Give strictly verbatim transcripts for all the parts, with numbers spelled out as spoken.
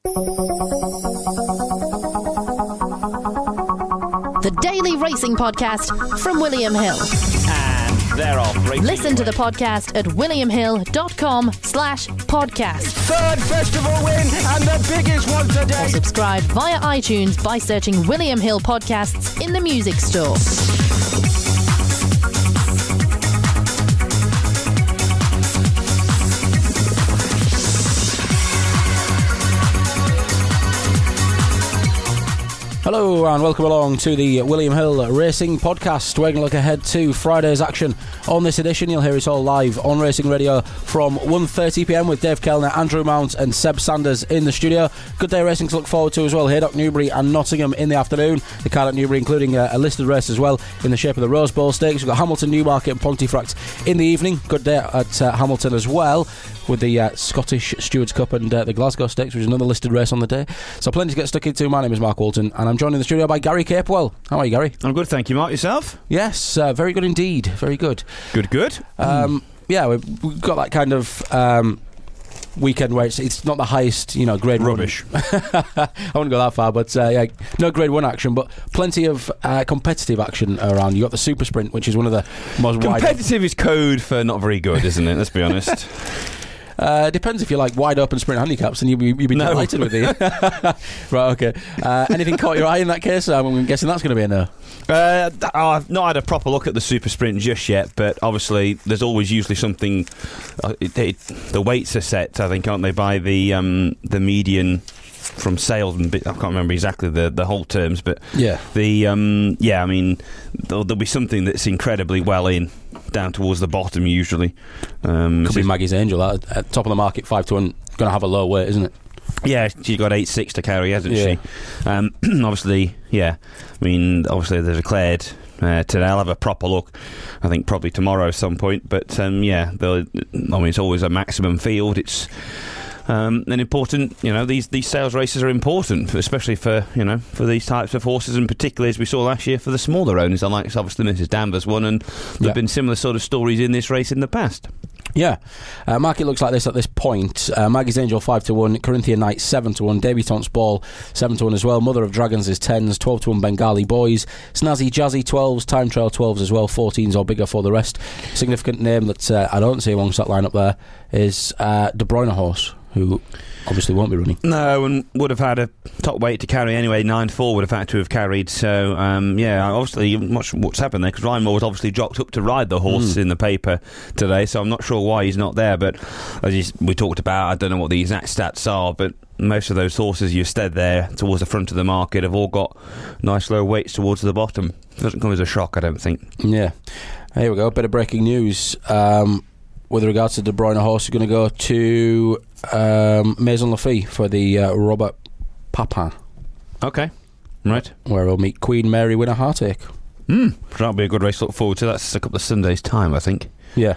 The Daily Racing Podcast from William Hill. And they're off. Racing Listen to away. the podcast at williamhill.com slash podcast. Third festival win and the biggest one Or today. subscribe via iTunes by searching William Hill Podcasts in the music store. Hello and welcome along to the William Hill Racing Podcast. We're going to look ahead to Friday's action. On this edition, you'll hear us all live on Racing Radio from one thirty p m with Dave Kellner, Andrew Mount and Seb Sanders in the studio. Good day racing to look forward to as well. Haydock, Newbury and Nottingham in the afternoon. The card at Newbury including a, a listed race as well in the shape of the Rose Bowl Stakes. We've got Hamilton, Newmarket and Pontefract in the evening. Good day at uh, Hamilton as well, with the uh, Scottish Stewards Cup and uh, the Glasgow Stakes, which is another listed race on the day. So plenty to get stuck into. My name is Mark Walton and I'm joined in the studio by Gary Capewell. How are you, Gary? I'm good, thank you, Mark. Yourself? Yes, uh, very good indeed. Very good. Good, good. Um, yeah, we've, we've got that kind of um, weekend where it's, it's not the highest, you know, grade Rubbish. one. I wouldn't go that far, but uh, yeah, no grade one action, but plenty of uh, competitive action around. You got the Super Sprint, which is one of the most wide. Competitive is code for not very good, isn't it? Let's be honest. Uh, depends if you like wide open sprint handicaps, and you'd be, you'd be No. delighted with it. Right, okay. Uh, anything caught your eye in that case? I'm guessing that's going to be a no. Uh, I've not had a proper look at the Super Sprint just yet, but obviously there's always usually something. Uh, it, it, the weights are set, I think, aren't they, by the um, the median from sales, and I can't remember exactly the, the whole terms, but Yeah. the um, yeah, I mean, there'll, there'll be something that's incredibly well in down towards the bottom usually. Um, Could be Maggie's Angel at, at top of the market, five to one. Going to have a low weight, isn't it? Yeah, she's got eight six to carry, hasn't Yeah. she? Um, obviously, yeah. I mean, obviously they're declared uh, today. I'll have a proper look, I think probably tomorrow at some point. But um, yeah, they'll- I mean, it's always a maximum field. It's um, an important, you know, these these sales races are important, especially for, you know, for these types of horses, and particularly as we saw last year for the smaller owners. I like obviously Missus Danvers one, and there've Yeah. been similar sort of stories in this race in the past. Yeah. Uh, market looks like this at this point. Uh, Maggie's Angel five to one, Corinthian Knight seven to one, Debutante's Ball seven to one as well, Mother of Dragons is tens, twelve to one Bengali Boys, Snazzy Jazzy twelves, Time Trail twelves as well, fourteens or bigger for the rest. Significant name that uh, I don't see amongst that lineup there is uh, De Bruyne Horse, who obviously won't be running. No, and would have had a top weight to carry anyway. nine four would have had to have carried. So, um, yeah, obviously, much what's happened there, because Ryan Moore was obviously jocked up to ride the horse Mm. in the paper today, so I'm not sure why he's not there. But as you, we talked about, I don't know what the exact stats are, but most of those horses you've stead there towards the front of the market have all got nice low weights towards the bottom. Doesn't come as a shock, I don't think. Yeah. Here we go, bit of breaking news. Um, with regards to De Bruyne Horse, you're going to go to um, Maison Lafitte for the uh, Robert Papin, Okay, right. where we'll meet Queen Mary Winner Heartache. Hmm, that'll be a good race to look forward to. That's a couple of Sundays' time, I think. Yeah.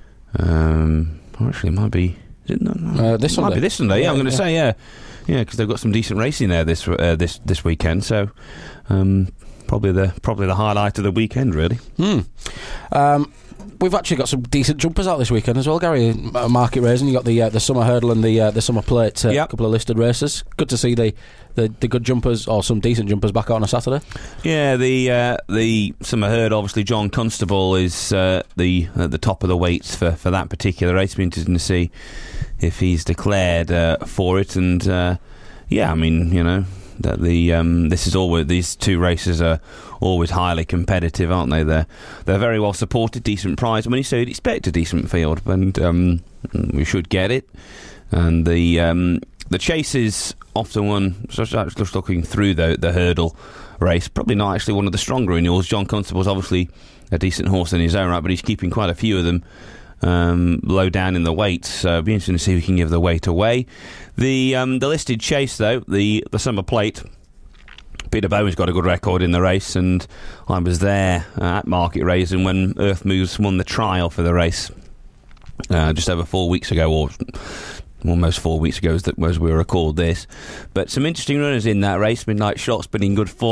Um, or actually, it might be. Is it, no, no. Uh, this It might Sunday. be this Sunday. Yeah, Yeah, I'm going to yeah. say yeah, yeah, because they've got some decent racing there this uh, this this weekend. So, um, probably the probably the highlight of the weekend, really. Hmm. Um, we've actually got some decent jumpers out this weekend as well, Gary. Uh, market racing. You got the uh, the summer hurdle and the uh, the summer plate. Uh, A Yep. couple of listed races. Good to see the, the the good jumpers or some decent jumpers back out on a Saturday. Yeah, the uh, the summer herd. Obviously, John Constable is uh, the at the top of the weights for, for that particular race. Be interesting to see if he's declared uh, for it. And uh, yeah, I mean, you know, that the um, this is always these two races are always highly competitive, aren't they? They're they're very well supported, decent prize. When you say you'd expect a decent field, and um, we should get it. And the um, the chase is often one. Just just looking through the the hurdle race, probably not actually one of the stronger renewals. John Constable's obviously a decent horse in his own right, but he's keeping quite a few of them um, low down in the weight. So it'll be interesting to see if we can give the weight away. The um, the listed chase though, the the summer plate. Peter Bowen's got a good record in the race, and I was there uh, at Market Raising when Earth Moves won the trial for the race uh, just over four weeks ago, or almost four weeks ago as, that, as we record this. But some interesting runners in that race. Midnight Shot's been in good form.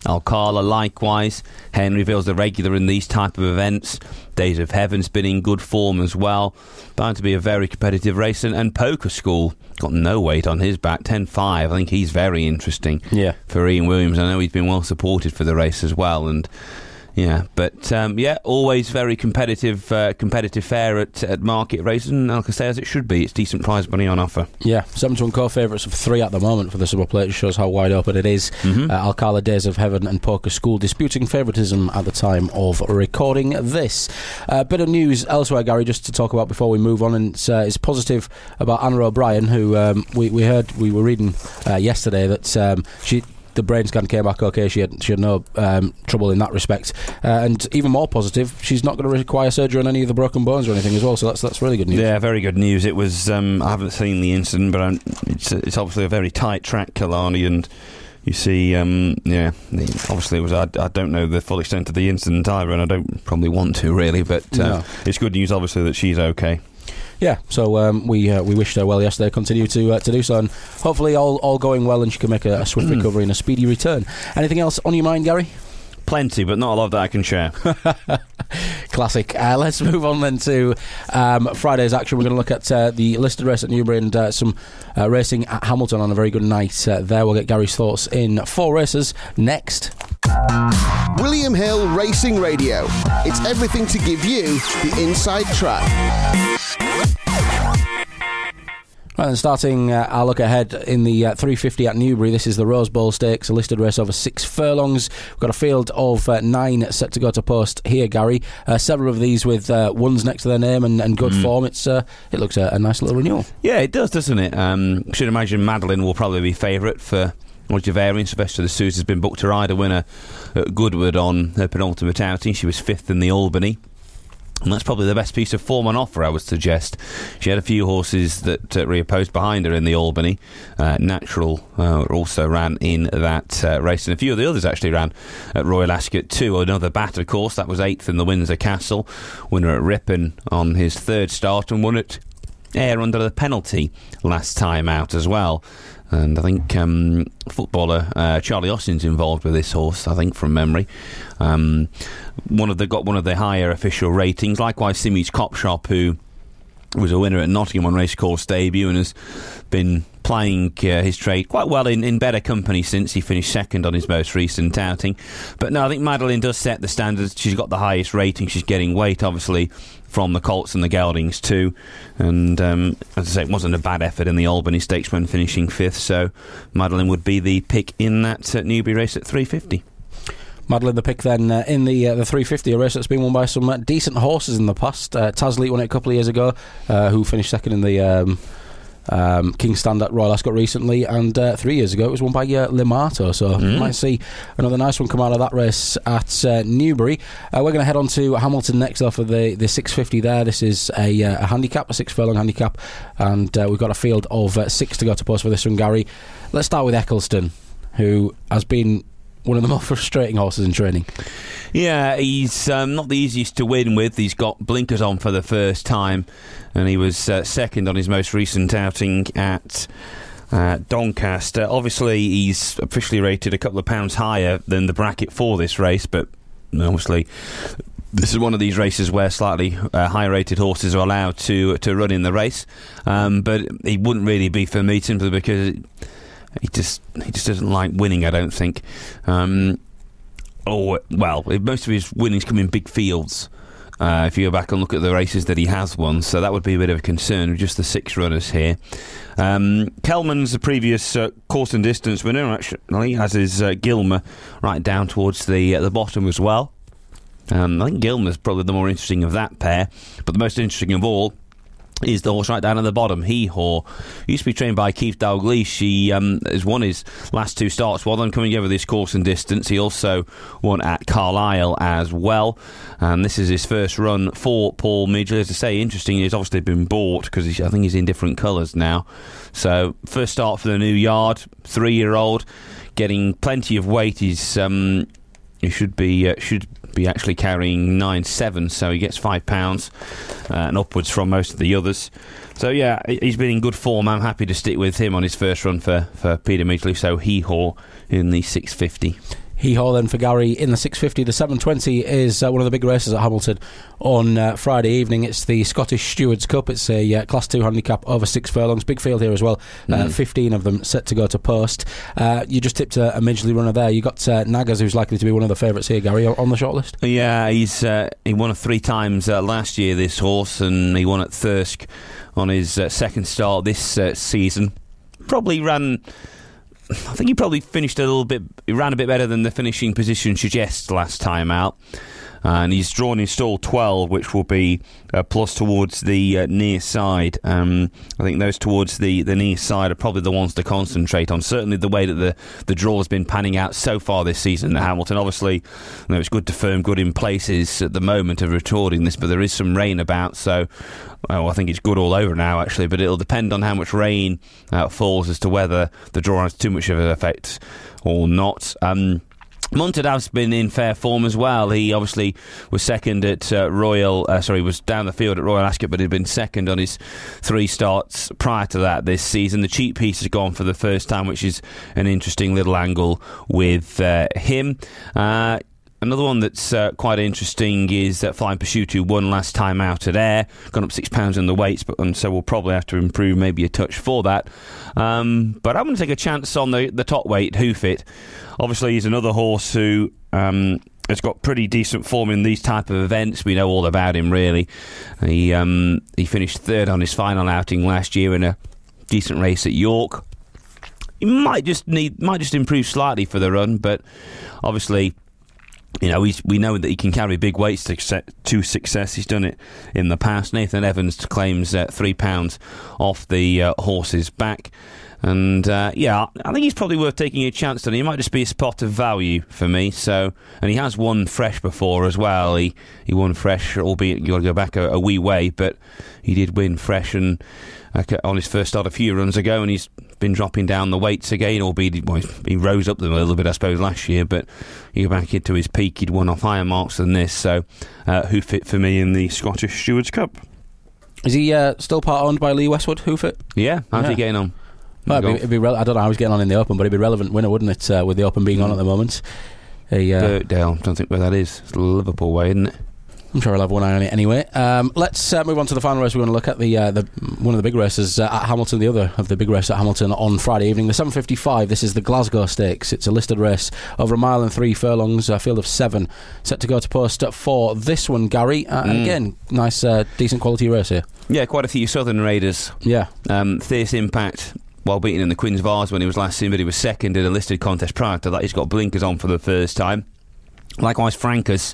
Alcala likewise. Henryville's a regular in these type of events. Days of Heaven's been in good form as well. Bound to be a very competitive race. And, and Poker School got no weight on his back, ten five. I think he's very interesting yeah. for Ian Williams. I know he's been well supported for the race as well. And yeah, but um, yeah, always very competitive uh, competitive fare at, at market races, and like I say, as it should be, it's decent prize money on offer. Yeah, seven to one co-favourites of three at the moment for the Summer Plate. It shows how wide open it is. Mm-hmm. uh, Alcala, Days of Heaven and Poker School disputing favouritism at the time of recording this. A uh, bit of news elsewhere, Gary, just to talk about before we move on, and it's, uh, it's positive about Anna O'Brien, who um, we, we heard, we were reading uh, yesterday that um, she... the brain scan came back okay. She had she had no um, trouble in that respect, uh, and even more positive, she's not going to require surgery on any of the broken bones or anything as well. So that's that's really good news. Yeah, very good news. It was. Um, I haven't seen the incident, but I'm, it's it's obviously a very tight track, Killarney, and you see, um, yeah, obviously it was. I, I don't know the full extent of the incident either, and I don't probably want to really, but uh, no. It's good news, obviously, that she's okay. Yeah, so um, we uh, we wished her well yesterday. Continue to uh, to do so, and hopefully all all going well, and she can make a, a swift recovery and a speedy return. Anything else on your mind, Gary? Plenty, but not a lot that I can share. Classic. Uh, let's move on then to um, Friday's action. We're going to look at uh, the listed race at Newbury and uh, some uh, racing at Hamilton on a very good night uh, there. We'll get Gary's thoughts in four races next. William Hill Racing Radio. It's everything to give you the inside track. Right, then starting uh, our look ahead in the uh, three fifty at Newbury. This is the Rose Bowl Stakes, a listed race over six furlongs. We've got a field of uh, nine set to go to post here, Gary. Uh, several of these with uh, ones next to their name and, and good mm. form. It's uh, It looks a, a nice little renewal. Yeah, it does, doesn't it? Um, should imagine Madeline will probably be favourite for Roger Varian. Sylvester de Sousa has been booked to ride a winner at Goodwood on her penultimate outing. She was fifth in the Albany. And that's probably the best piece of form on offer, I would suggest. She had a few horses that uh, reopposed behind her in the Albany. Uh, Natural uh, also ran in that uh, race, and a few of the others actually ran at Royal Ascot too. Another Bat, of course, that was eighth in the Windsor Castle. Winner at Ripon on his third start, and won at Ayr under the penalty last time out as well. And I think um, footballer uh, Charlie Austin's involved with this horse, I think, from memory. Um, one of the got one of the higher official ratings. Likewise, Simi's Cop Shop, who was a winner at Nottingham on Racecourse debut and has been playing uh, his trade quite well in, in better company since he finished second on his most recent outing. But no, I think Madeline does set the standards. She's got the highest rating. She's getting weight, obviously, from the Colts and the Geldings too. And um, as I say, it wasn't a bad effort in the Albany Stakes when finishing fifth. So Madeline would be the pick in that uh, Newbury race at three fifty. Madeline the pick then uh, in the uh, the three fifty, a race that's been won by some uh, decent horses in the past. Uh, Tazleet won it a couple of years ago, uh, who finished second in the um, um, King's Stand at Royal Ascot recently, and uh, three years ago it was won by uh, Limato, so mm. you might see another nice one come out of that race at uh, Newbury. Uh, we're going to head on to Hamilton next off of the, the six fifty there. This is a, uh, a handicap, a six furlong handicap, and uh, we've got a field of uh, six to go to post for this one, Gary. Let's start with Eccleston, who has been one of the more frustrating horses in training. Yeah, he's um, not the easiest to win with. He's got blinkers on for the first time, and he was uh, second on his most recent outing at uh, Doncaster. Obviously, he's officially rated a couple of pounds higher than the bracket for this race, but obviously this is one of these races where slightly uh, higher-rated horses are allowed to to run in the race. Um, but he wouldn't really be for me simply because It, He just he just doesn't like winning, I don't think. Um, oh, well, most of his winnings come in big fields. Uh, if you go back and look at the races that he has won, so that would be a bit of a concern with just the six runners here. Um, Kelman's the previous uh, course and distance winner, actually, as is uh, Gilmer, right down towards the uh, the bottom as well. Um, I think Gilmer's probably the more interesting of that pair, but the most interesting of all is the horse right down at the bottom, Hee Haw. He used to be trained by Keith Dalglish. He um, has won his last two starts, one of them coming over this course and distance. He also won at Carlisle as well, and this is his first run for Paul Midgley. As I say, interesting, he's obviously been bought because I think he's in different colours now. So first start for the new yard, three-year-old, getting plenty of weight. He's um, he should be uh, should be actually carrying nine seven, so he gets five pounds uh, and upwards from most of the others. So yeah, he's been in good form. I'm happy to stick with him on his first run for, for Peter Midgley. So Hee Haw in the six fifty. Hee-haw then for Gary in the six fifty. The seven twenty is uh, one of the big races at Hamilton on uh, Friday evening. It's the Scottish Stewards Cup. It's a uh, Class two handicap over six furlongs. Big field here as well. Uh, mm. fifteen of them set to go to post. Uh, you just tipped a, a Midgley runner there. You got uh, Naggers, who's likely to be one of the favourites here, Gary, on the shortlist. Yeah, he's uh, he won it three times uh, last year, this horse, and he won at Thirsk on his uh, second start this uh, season. Probably ran... I think he probably finished a little bit... He ran a bit better than the finishing position suggests last time out. And he's drawn in stall twelve, which will be a plus towards the uh, near side. Um, I think those towards the, the near side are probably the ones to concentrate on. Certainly the way that the, the draw has been panning out so far this season at Hamilton. Obviously, you know, it's good to firm good in places at the moment of recording this, but there is some rain about, so well, I think it's good all over now, actually. But it'll depend on how much rain uh, falls as to whether the draw has too much of an effect or not. Um Montadav's been in fair form as well. He obviously was second at uh, Royal, uh, sorry, was down the field at Royal Ascot, but he'd been second on his three starts prior to that this season. The cheap piece has gone for the first time, which is an interesting little angle with uh, him. Uh, Another one that's uh, quite interesting is uh, Flying Pursuit, who won last time out at Ayr, gone up six pounds in the weights, but and so we'll probably have to improve maybe a touch for that. Um, but I'm going to take a chance on the, the top weight, Hoofit. Obviously, he's another horse who um, has got pretty decent form in these type of events. We know all about him, really. He um, he finished third on his final outing last year in a decent race at York. He might just need might just improve slightly for the run, but obviously, you know, he's, we know that he can carry big weights to, to success. He's done it in the past. Nathan Evans claims uh, three pounds off the uh, horse's back. And, uh, yeah, I think he's probably worth taking a chance on. He might just be a spot of value for me. So, and he has won fresh before as well. He he won fresh, albeit you've got to go back a, a wee way, but he did win fresh and uh, on his first start a few runs ago, and he's been dropping down the weights again, albeit well, he rose up them a little bit, I suppose, last year, but you go back into his peak, he'd won off higher marks than this. So, uh, Hoofit for me in the Scottish Stewards Cup. Is he uh, still part owned by Lee Westwood, Hoofit? Yeah, how's yeah. he getting on? Well, it'd be, it'd be re- I don't know how he's getting on in the Open, but he'd be a relevant winner, wouldn't it, uh, with the Open being mm. on at the moment? He, uh, Birkdale, don't think where that is. It's the Liverpool way, isn't it? I'm sure I'll have one eye on it anyway. Um, let's uh, move on to the final race. We're going to look at the, uh, the one of the big races uh, at Hamilton, the other of the big race at Hamilton on Friday evening. The seven fifty-five, this is the Glasgow Stakes. It's a listed race over a mile and three furlongs, a field of seven, set to go to post for this one, Gary. Uh, mm. And again, nice, uh, decent quality race here. Yeah, quite a few Southern Raiders. Yeah. Um, Fierce Impact, while beaten in the Queen's Vase when he was last seen, but he was second in a listed contest prior to that. He's got blinkers on for the first time. Likewise, Frankus,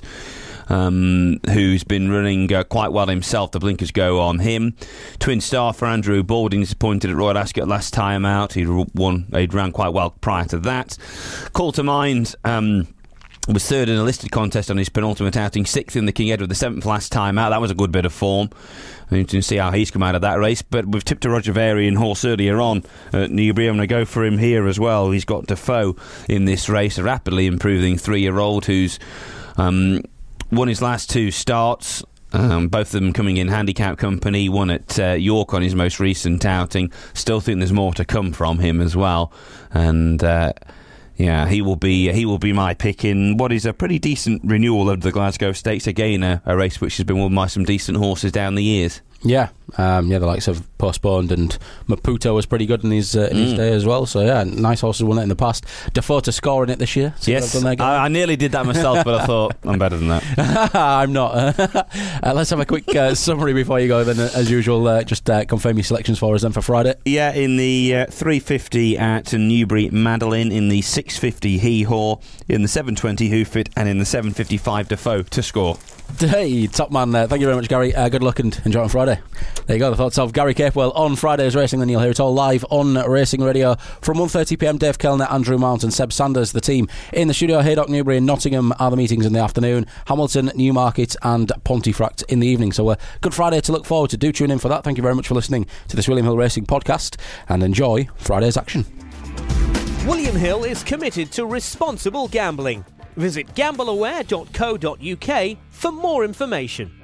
um, who's been running uh, quite well himself. The blinkers go on him. Twin Star for Andrew Balding, disappointed at Royal Ascot last time out. He won. He'd ran quite well prior to that. Call to Mind um, was third in a listed contest on his penultimate outing, sixth in the King Edward, the seventh last time out. That was a good bit of form. You can see how he's come out of that race. But we've tipped a Roger Varian horse earlier on at Newbury. I'm going to go for him here as well. He's got Defoe in this race, a rapidly improving three-year-old who's um, won his last two starts. Um, both of them coming in handicap company. One at uh, York on his most recent outing. Still think there's more to come from him as well. And uh, yeah, he will be he will be my pick in what is a pretty decent renewal of the Glasgow Stakes. Again, a, a race which has been won by some decent horses down the years. Yeah, um, yeah, the likes of Postponed and Maputo was pretty good in his uh, in mm. his day as well. So yeah, nice horses won it in the past. Defoe to score in it this year. Yes, I, I nearly did that myself, but I thought I'm better than that. I'm not. uh, let's have a quick uh, summary before you go. Then, as usual, uh, just uh, confirm your selections for us then for Friday. Yeah, in the uh, three fifty at Newbury Madeline, in the six fifty Hee-Haw, in the seven twenty Hoofit, and in the seven fifty-five Defoe to score. Hey, top man. Uh, thank you very much, Gary. Uh, good luck and enjoy on Friday. There you go, the thoughts of Gary Capewell on Friday's Racing. Then you'll hear it all live on Racing Radio from one thirty p m. Dave Kellner, Andrew Mount and Seb Sanders, the team in the studio. Haydock, Newbury and Nottingham are the meetings in the afternoon. Hamilton, Newmarket and Pontefract in the evening. So a uh, good Friday to look forward to. Do tune in for that. Thank you very much for listening to this William Hill Racing podcast and enjoy Friday's action. William Hill is committed to responsible gambling. Visit gamble aware dot co dot uk for more information.